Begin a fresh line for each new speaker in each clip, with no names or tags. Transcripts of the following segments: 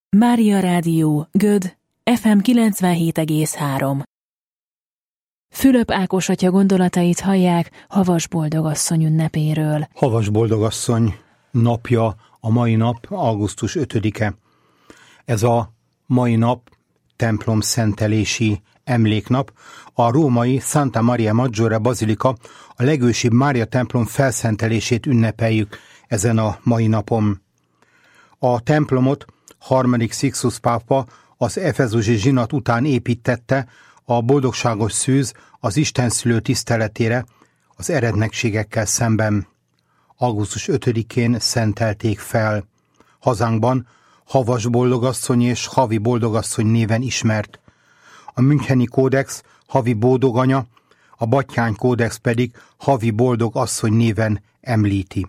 Mária Rádió, Göd, FM 97,3. Fülöp Ákos atya gondolatait hallják Havas Boldogasszony ünnepéről.
Havas Boldogasszony napja a mai nap, augusztus 5-e. Ez a mai nap templom szentelési emléknap. A római Santa Maria Maggiore Bazilika, a legősibb Mária templom felszentelését ünnepeljük ezen a mai napon. A templomot harmadik Sixtus pápa az efezusi zsinat után építette a boldogságos szűz az Istenszülő tiszteletére az erednekségekkel szemben. Augusztus 5-én szentelték fel. Hazánkban Havas Boldogasszony és Havi Boldogasszony néven ismert. A Müncheni kódex Havi Boldoganya, a Batthyány kódex pedig Havi Boldogasszony néven említi.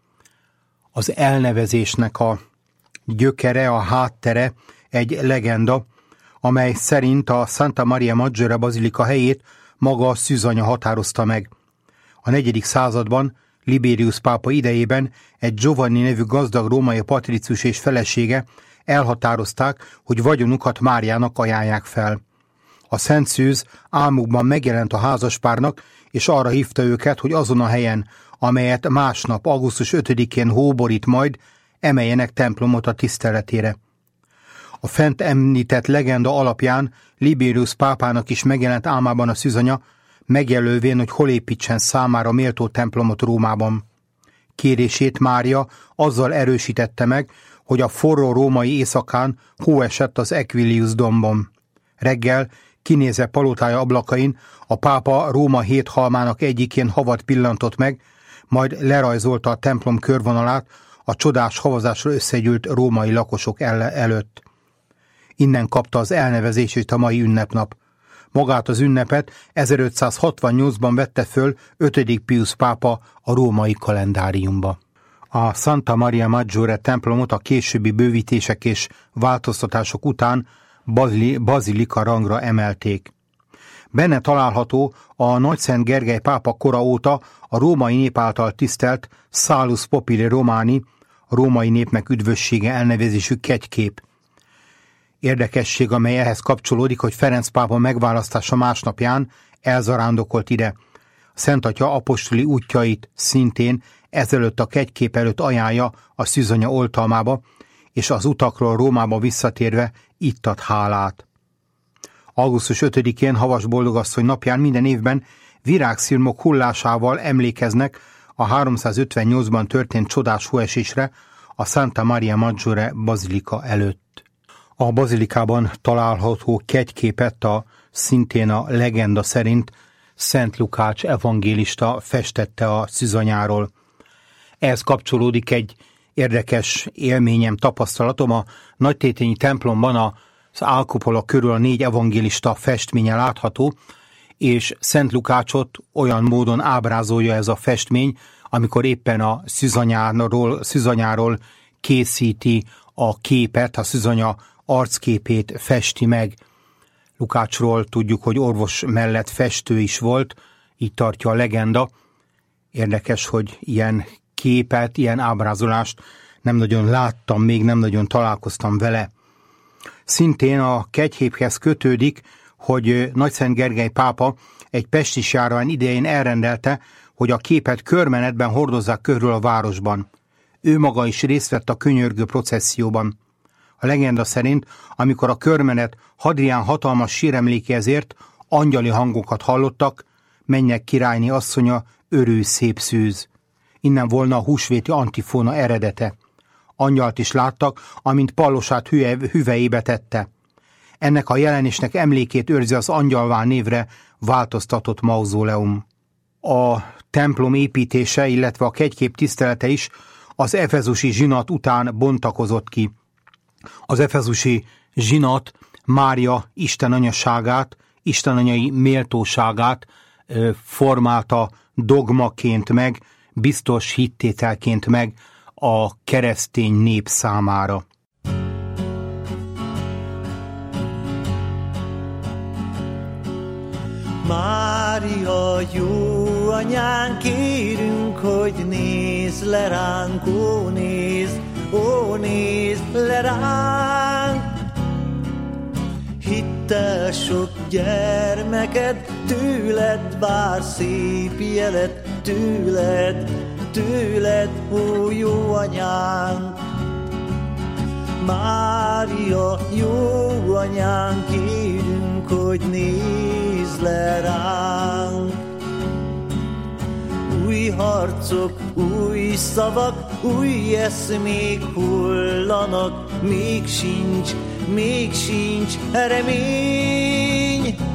Az elnevezésnek a gyökere, a háttere egy legenda, amely szerint a Santa Maria Maggiore Bazilika helyét maga a szűzanya határozta meg. A 4. században Liberius pápa idejében egy Giovanni nevű gazdag római patricius és felesége elhatározták, hogy vagyonukat Máriának ajánlják fel. A Szent Szűz álmukban megjelent a házaspárnak, és arra hívta őket, hogy azon a helyen, amelyet másnap, augusztus 5-én hóborít majd, emeljenek templomot a tiszteletére. A fent említett legenda alapján Liberius pápának is megjelent álmában a szűzanya, megjelölvén, hogy hol építsen számára méltó templomot Rómában. Kérését Mária azzal erősítette meg, hogy a forró római éjszakán hó esett az Aquilius dombon. Reggel, kinézve palotája ablakain, a pápa Róma 7 halmának egyikén havat pillantott meg, majd lerajzolta a templom körvonalát a csodás havazásra összegyűlt római lakosok előtt. Innen kapta az elnevezését a mai ünnepnap. Magát az ünnepet 1568-ban vette föl 5. Pius pápa a római kalendáriumba. A Santa Maria Maggiore templomot a későbbi bővítések és változtatások után bazilika rangra emelték. Benne található a Nagyszent Gergely pápa kora óta a római nép által tisztelt Salus Populi Romani, a római népnek üdvössége elnevezésű kegykép. Érdekesség, amely ehhez kapcsolódik, hogy Ferenc pápa megválasztása másnapján elzarándokolt ide. A Szent Atya apostoli útjait szintén ezelőtt a kegykép előtt ajánlja a szűzanya oltalmába, és az utakról Rómába visszatérve itt ad hálát. Augusztus 5-én Havas Boldogasszony napján minden évben virágszirmok hullásával emlékeznek a 358-ban történt csodás hóesésre a Santa Maria Maggiore Bazilika előtt. A bazilikában található kegyképet szintén a legenda szerint Szent Lukács evangélista festette a szűzanyáról. Ehhez kapcsolódik egy érdekes élményem, tapasztalatom. A nagytétényi templomban az álkupola körül a 4 evangélista festménye látható, és Szent Lukácsot olyan módon ábrázolja ez a festmény, amikor éppen a szűzanyáról készíti a képet, a szűzanya arcképét festi meg. Lukácsról tudjuk, hogy orvos mellett festő is volt, így tartja a legenda. Érdekes, hogy ilyen képet, ilyen ábrázolást nem nagyon láttam, még nem nagyon találkoztam vele. Szintén a kegyhéphez kötődik, hogy Nagyszent Gergely pápa egy pestis járvány idején elrendelte, hogy a képet körmenetben hordozzák körül a városban. Ő maga is részt vett a könyörgő processzióban. A legenda szerint, amikor a körmenet Hadrián hatalmas síremlékéhez angyali hangokat hallottak, mennyek királyné asszonya, örülj szép szűz. Innen volna a húsvéti antifóna eredete. Angyalt is láttak, amint pallosát hüvelyébe tette. Ennek a jelenésnek emlékét őrzi az Angyalvár névre változtatott mauzóleum. A templom építése, illetve a kegykép tisztelete is az efezusi zsinat után bontakozott ki. Az efezusi zsinat Mária Isten anyaságát, Isten anyai méltóságát formálta dogmaként meg, biztos hittételként meg a keresztény nép számára.
Mária, jó anyánk, kérünk, hogy nézz le ránk, ó nézz le ránk, te sok gyermeked, tőled vár szép jelet, tőled, ó jó anyánk. Mária, jó anyánk, kérünk, hogy nézz le ránk. Új harcok, új szavak, új eszmék hullanak, még sincs remény.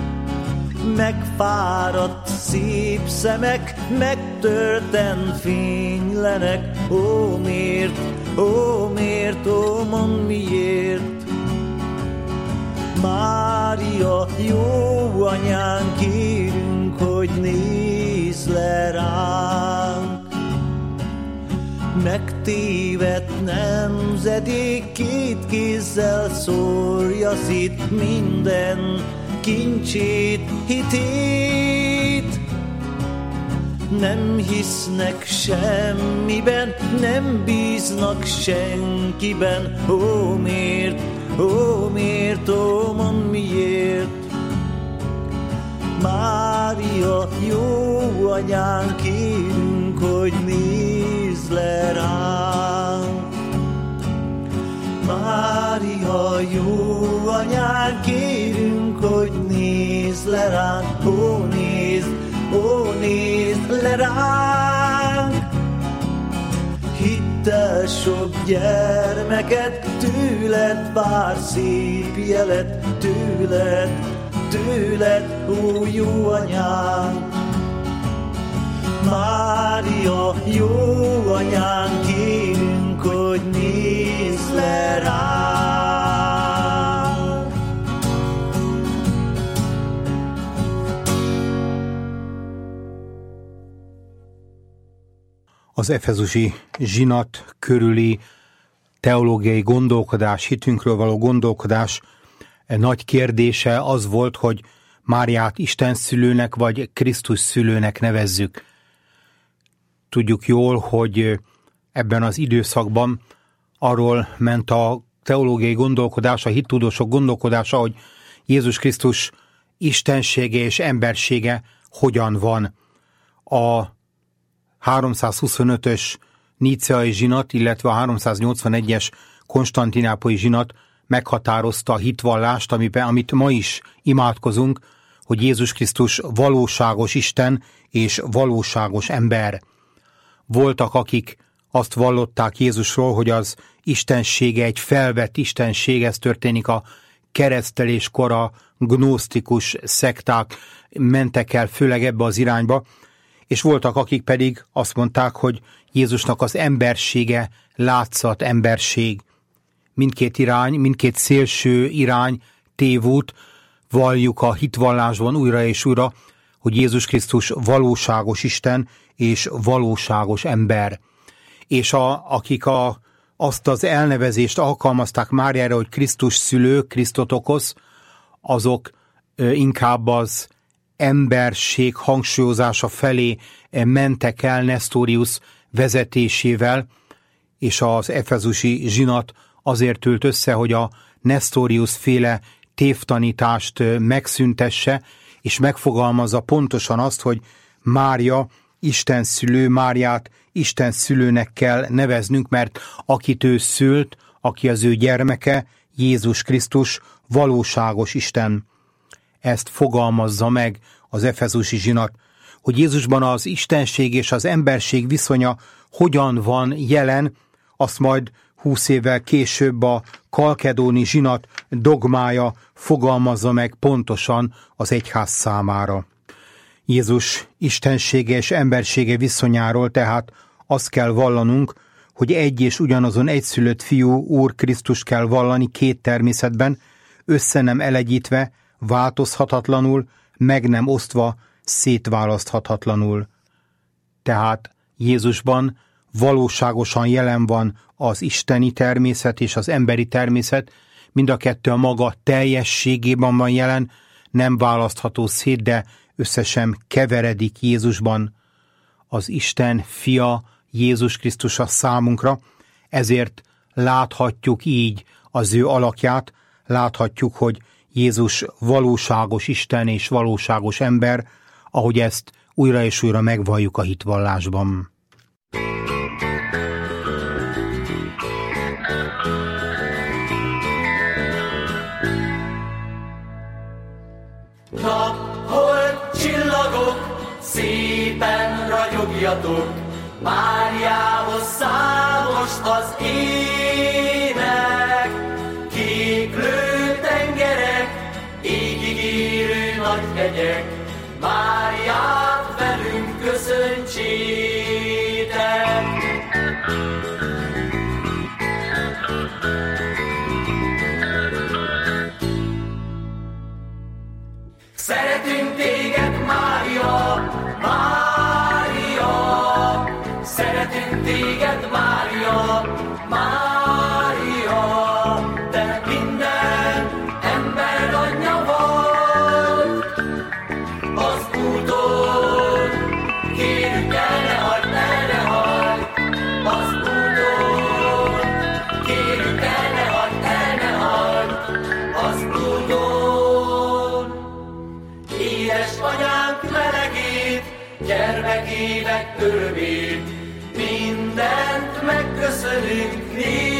Megfáradt szép szemek, megtörten fénylenek, ó miért, ó mondd miért. Mária, jó anyánk, kérünk, hogy nézz le ránk. Megtévedt nemzedék, két kézzel szórja szét minden kincsét, hitét. Nem hisznek semmiben, nem bíznak senkiben, ó miért, ó mondd miért. Mária, jó anyánk, kérünk, hogy nézz le ránk. Mária, jó anyánk, kérünk, hogy nézz le ránk, ó nézz le ránk. Hittel sok gyermeked, tőled vár szép jelet, tőled, ó jó anyánk. Mária, jó anyánk, kérünk, hogy nézz le ránk.
Az efezusi zsinat körüli teológiai gondolkodás, hitünkről való gondolkodás nagy kérdése az volt, hogy Máriát Isten szülőnek vagy Krisztus szülőnek nevezzük. Tudjuk jól, hogy ebben az időszakban arról ment a teológiai gondolkodás, a hittudósok gondolkodása, hogy Jézus Krisztus istensége és embersége hogyan van. A 325-ös níceai zsinat, illetve a 381-es konstantinápolyi zsinat meghatározta a hitvallást, amit ma is imádkozunk, hogy Jézus Krisztus valóságos Isten és valóságos ember. Voltak, akik azt vallották Jézusról, hogy az istensége egy felvett istenség, ez történik a kereszteléskor, a gnósztikus szekták mentek el főleg ebbe az irányba, és voltak, akik pedig azt mondták, hogy Jézusnak az embersége látszat emberség. Mindkét irány, mindkét szélső irány tévút, valljuk a hitvallásban újra és újra, hogy Jézus Krisztus valóságos Isten és valóságos ember. És akik azt az elnevezést alkalmazták Máriára, hogy Krisztus szülő, Krisztotokosz, azok inkább az emberség hangsúlyozása felé mentek el Nestorius vezetésével, és az efezusi zsinat azért ült össze, hogy a Nestorius féle tévtanítást megszüntesse, és megfogalmazza pontosan azt, hogy Mária Isten szülő, Máriát Isten szülőnek kell neveznünk, mert akit ő szült, aki az ő gyermeke, Jézus Krisztus, valóságos Isten. Ezt fogalmazza meg az efezusi zsinat, hogy Jézusban az istenség és az emberség viszonya hogyan van jelen, azt majd 20 évvel később a kalkedóni zsinat dogmája fogalmazza meg pontosan az egyház számára. Jézus istensége és embersége viszonyáról tehát azt kell vallanunk, hogy egy és ugyanazon egyszülött fiú, Úr Krisztus kell vallani két természetben, össze nem elegyítve, változhatatlanul, meg nem osztva, szétválaszthatatlanul. Tehát Jézusban valóságosan jelen van az isteni természet és az emberi természet, mind a kettő a maga teljességében van jelen, nem választható szét, de össze sem keveredik Jézusban. Az Isten fia, Jézus Krisztus a számunkra, ezért láthatjuk így az ő alakját, láthatjuk, hogy Jézus valóságos Isten és valóságos ember, ahogy ezt újra és újra megvalljuk a hitvallásban.
Nap, hold, csillagok, szépen ragyogjatok, Máriához számos az ének, kéklő tengerek, égig érő nagy hegyek, Máriát velünk köszöntsétek. Szeretünk téged, Mária, Mária, szeretünk téged, Mária, Mária, te minden ember anyja vagy. Az úton kérünk, el ne hagyd, el ne hagyd, az úton kérünk, el ne hagyd, el ne hagyd, az úton. Édes anyánk melegét, gyermekének örömét, mindent megköszönünk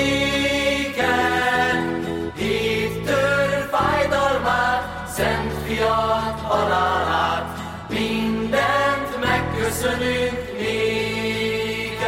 néked. Évtől fájdalmát, szent fiat halálát, mindent megköszönünk néked.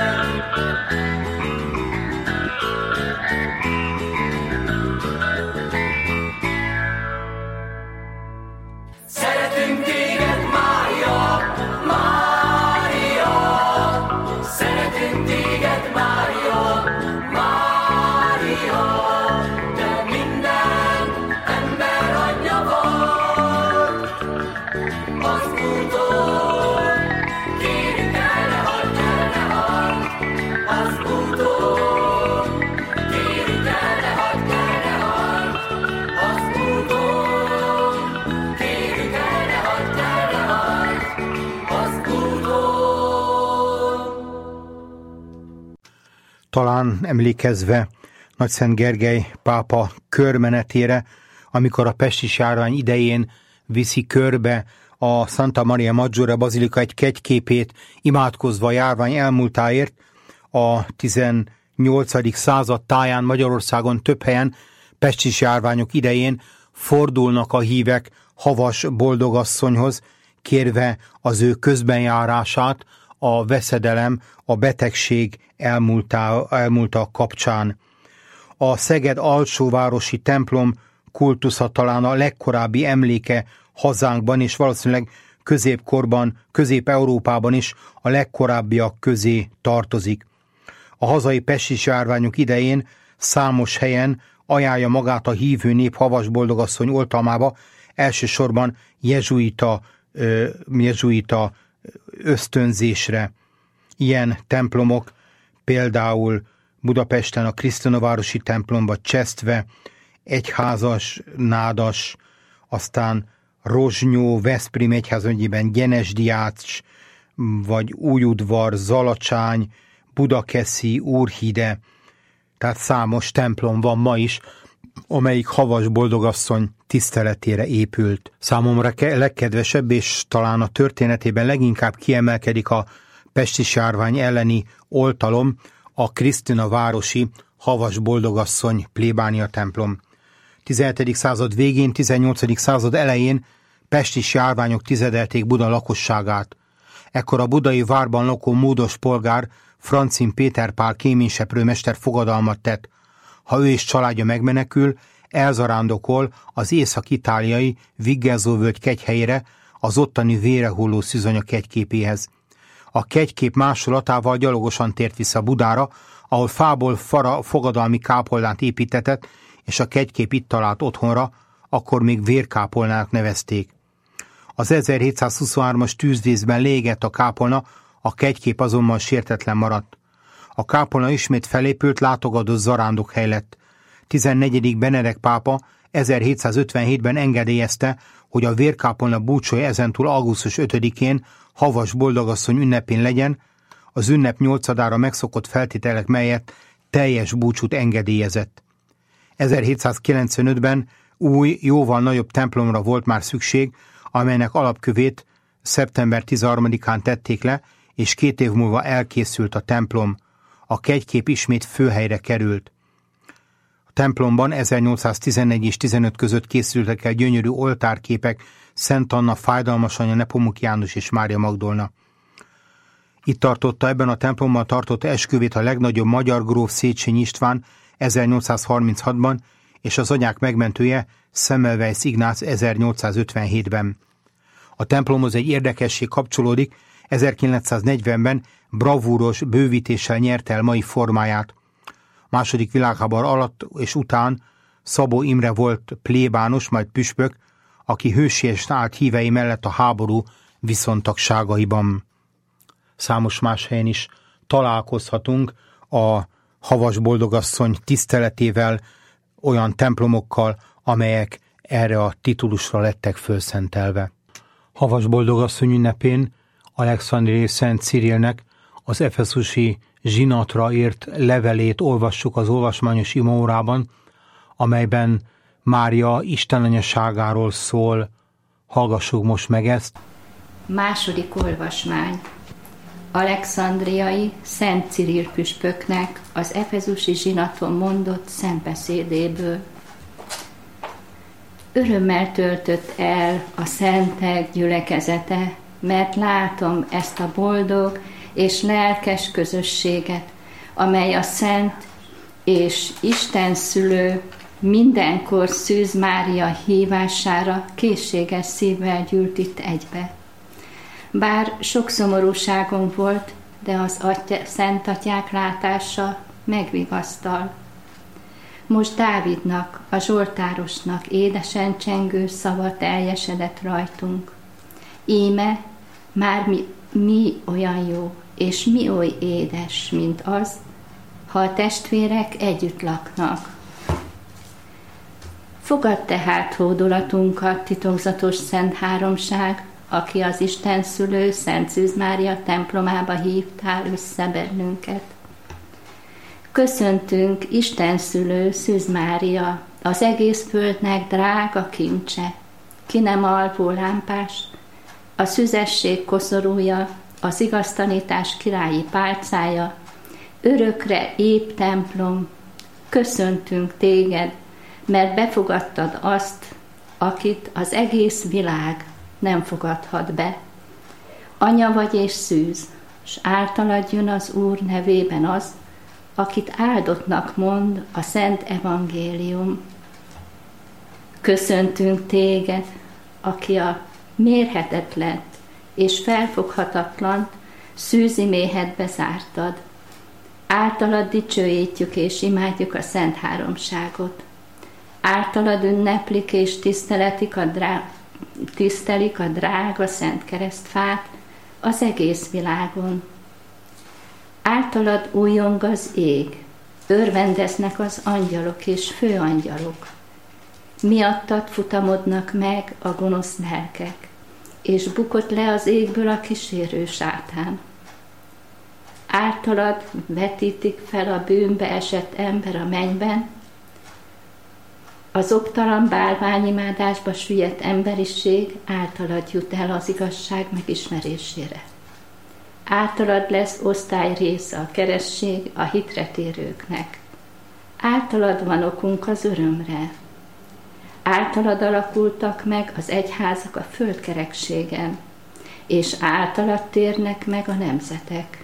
Szeretünk téged, Mária, Mária, szeretünk téged, Mária, Mária, te minden ember anyja vagy. Az úton kérünk, el ne hagyd, el ne hagyd, az úton kérünk, el ne hagyd, el ne hagyd, az úton kérünk, el ne hagyd, el ne hagyd, az úton.
Talán emlékezve Nagyszent Gergely pápa körmenetére, amikor a pestis járvány idején viszi körbe a Santa Maria Maggiore bazilika egy kegyképét, imádkozva a járvány elmúltáért, a 18. század táján Magyarországon több helyen pestis járványok idején fordulnak a hívek Havas boldogasszonyhoz, kérve az ő közbenjárását a veszedelem, a betegség elmúlta kapcsán. A Szeged alsóvárosi templom kultusza talán a legkorábbi emléke hazánkban, és valószínűleg középkorban, Közép-Európában is a legkorábbiak közé tartozik. A hazai pestis járványok idején számos helyen ajánlja magát a hívő nép Havas boldogasszony oltalmába, elsősorban jezsuita ösztönzésre. Ilyen templomok például Budapesten a Krisztunavárosi templomba, Csesztve, Egyházas, Nádas, aztán Rozsnyó, Veszprém egyházmegyében Gyenesdiács, vagy Újudvar, Zalacsány, Budakeszi, Úrhide, tehát számos templom van ma is, amelyik Havas boldogasszony tiszteletére épült. Számomra legkedvesebb, és talán a történetében leginkább kiemelkedik a pestis járvány elleni oltalom, a Krisztunavárosi Havas boldogasszony plébánia templom. 17. század végén, 18. század elején pestis járványok tizedelték Buda lakosságát. Ekkor a budai várban lakó módos polgár Francin Péter Pál kéményseprőmester fogadalmat tett. Ha ő és családja megmenekül, elzarándokol az észak-itáliai Viggelzó-völgy kegyhelyére, az ottani vérehulló szűzanya kegyképéhez. A kegykép másolatával gyalogosan tért vissza Budára, ahol fából fogadalmi kápolnát építetett, és a kegykép itt talált otthonra, akkor még vérkápolnának nevezték. Az 1723-as tűzvészben leégett a kápolna, a kegykép azonban sértetlen maradt. A kápolna ismét felépült, látogatott zarándokhely lett. 14. Benedek pápa 1757-ben engedélyezte, hogy a vérkápolna búcsója ezentúl augusztus 5-én Havas boldogasszony ünnepén legyen, az ünnep 8-ára megszokott feltételek mellett teljes búcsút engedélyezett. 1795-ben új, jóval nagyobb templomra volt már szükség, amelynek alapkövét szeptember 13-án tették le, és 2 év múlva elkészült a templom. A kegykép ismét főhelyre került. A templomban 1814 és 15 között készültek el gyönyörű oltárképek Szent Anna, Fájdalmas Anya, Nepomuk János és Mária Magdolna. Itt tartotta, ebben a templomban tartotta esküvét a legnagyobb magyar gróf Széchenyi István 1836-ban, és az anyák megmentője Semmelweis Ignác 1857-ben. A templomhoz egy érdekesség kapcsolódik, 1940-ben bravúros bővítéssel nyerte el mai formáját. II. Világháború alatt és után Szabó Imre volt plébános, majd püspök, aki hősiesen állt hívei mellett a háború viszontagságaiban. Számos más helyen is találkozhatunk a Havas Boldogasszony tiszteletével, olyan templomokkal, amelyek erre a titulusra lettek fölszentelve. Havas Boldogasszony ünnepén Alexandriai Szent Cirilnek az efeszusi zsinatra írt levelét olvassuk az olvasmányos imaórában, amelyben Mária istenanyaságáról szól. Hallgassuk most meg ezt.
Második olvasmány. Alexandriai Szent Ciril püspöknek az efezusi zsinaton mondott szentbeszédéből. Örömmel töltött el a szentek gyülekezete, mert látom ezt a boldog és lelkes közösséget, amely a Szent és Isten szülő mindenkor Szűz Mária hívására készséges szívvel gyűlt itt egybe. Bár sok szomorúságom volt, de az Szent Atyák látása megvigasztal. Most Dávidnak, a zsoltárosnak édesen csengő szava teljesedett rajtunk. Íme már mi olyan jó, és mi oly édes, mint az, ha a testvérek együtt laknak. Fogadd tehát hódolatunkat, titokzatos Szent Háromság, aki az Isten szülő Szent Szűz Mária templomába hívtál össze bennünket. Köszöntünk Isten szülő Szűz Mária, az egész földnek drága kincse, ki nem alvó lámpás, a szüzesség koszorúja, az igaztanítás királyi pálcája, örökre ép templom. Köszöntünk téged, mert befogadtad azt, akit az egész világ nem fogadhat be. Anya vagy és szűz, s általad jön az Úr nevében az, akit áldottnak mond a Szent Evangélium. Köszöntünk téged, aki a mérhetetlen és felfoghatatlant szűzi méhedbe zártad. Általad dicsőítjük és imádjuk a Szent Háromságot. Általad ünneplik és tisztelik a drága Szent Keresztfát az egész világon. Általad újjong az ég, örvendeznek az angyalok és főangyalok. Miattad futamodnak meg a gonosz lelkek, és bukott le az égből a kísérő sátán. Általad vetítik fel a bűnbe esett ember a mennyben, az oktalan bálványimádásba süllyedt emberiség általad jut el az igazság megismerésére. Általad lesz osztály része a keresztség a hitre térőknek. Általad van okunk az örömre. Általad alakultak meg az egyházak a földkerekségen, és általad térnek meg a nemzetek.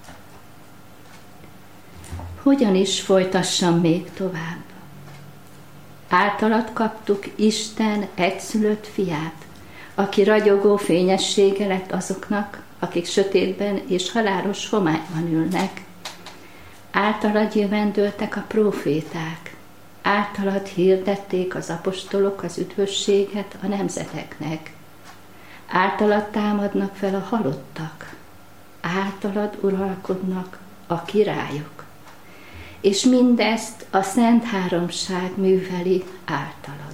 Hogyan is folytassam még tovább? Általad kaptuk Isten egyszülött fiát, aki ragyogó fényessége lett azoknak, akik sötétben és halálos homályban ülnek. Általad jövendöltek a próféták, általad hirdették az apostolok az üdvösséget a nemzeteknek. Általad támadnak fel a halottak, általad uralkodnak a királyok. És mindezt a Szent Háromság műveli általad.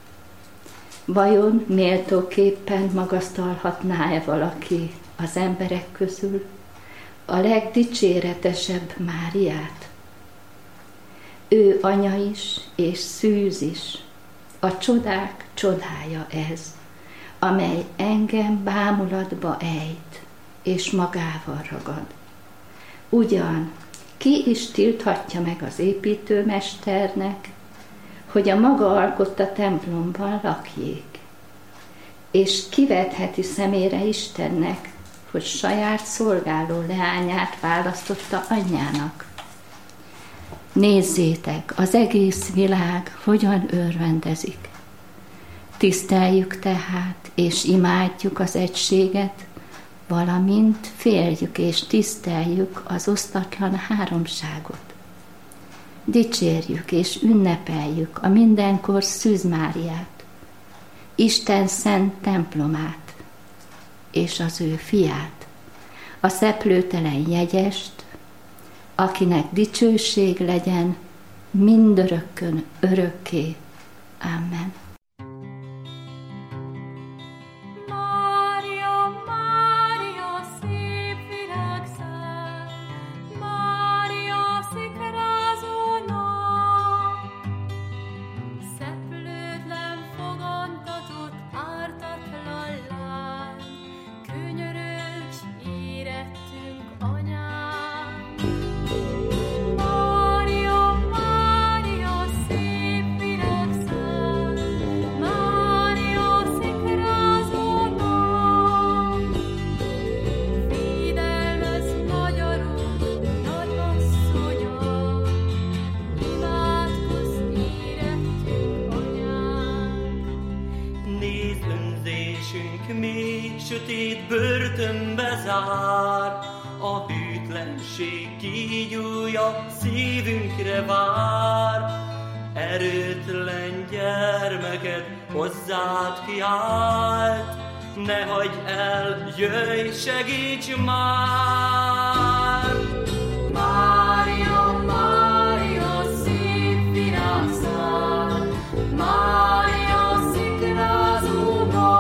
Vajon méltóképpen magasztalhatná-e valaki az emberek közül a legdicséretesebb Máriát? Ő anya is és szűz is, A csodák csodája ez, amely engem bámulatba ejt, és magával ragad. Ugyan, ki is tilthatja meg az építőmesternek, hogy a maga alkotta templomban lakjék, és kivetheti szemére Istennek, hogy saját szolgáló leányát választotta anyjának. Nézzétek, az egész világ hogyan örvendezik. Tiszteljük tehát, és imádjuk az egységet, valamint féljük és tiszteljük az osztatlan háromságot. Dicsérjük és ünnepeljük a mindenkor Szűz Máriát, Isten szent templomát, és az ő fiát, a szeplőtelen jegyest, akinek dicsőség legyen mindörökkön örökké. Amen.
Sötét börtönbe zár, a hűtlenség kígyója szívünkre vár. Erőtlen gyermeket hozzád kiált, ne hagyd el, jöjj, segíts már! Mária, Mária, szép virágszál, Mária, szikrázó nap,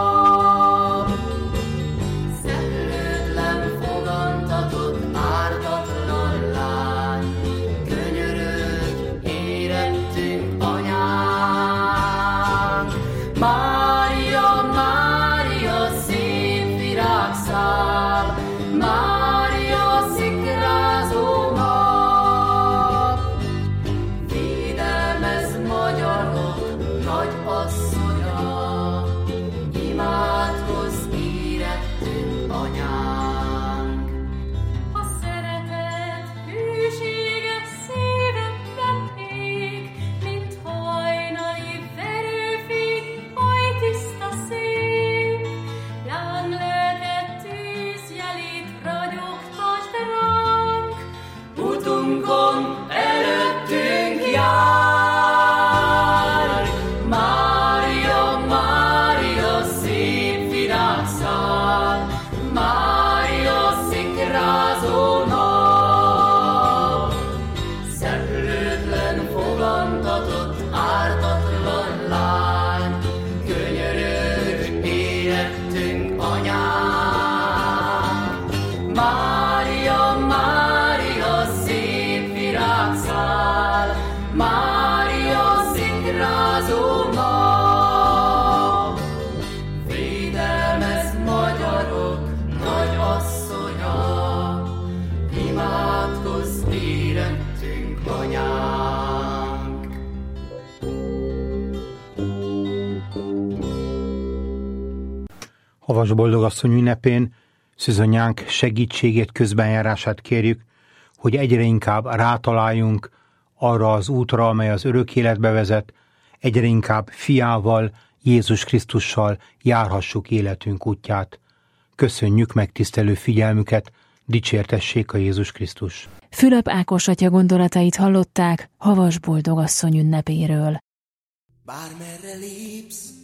Havas Boldogasszony ünnepén szűzanyánk segítségét, közbenjárását kérjük, hogy egyre inkább rátaláljunk arra az útra, amely az örök életbe vezet, egyre inkább fiával, Jézus Krisztussal járhassuk életünk útját. Köszönjük megtisztelő figyelmüket, dicsértessék a Jézus Krisztus!
Fülöp Ákos atya gondolatait hallották Havas Boldogasszony ünnepéről.
Bármerre lépsz,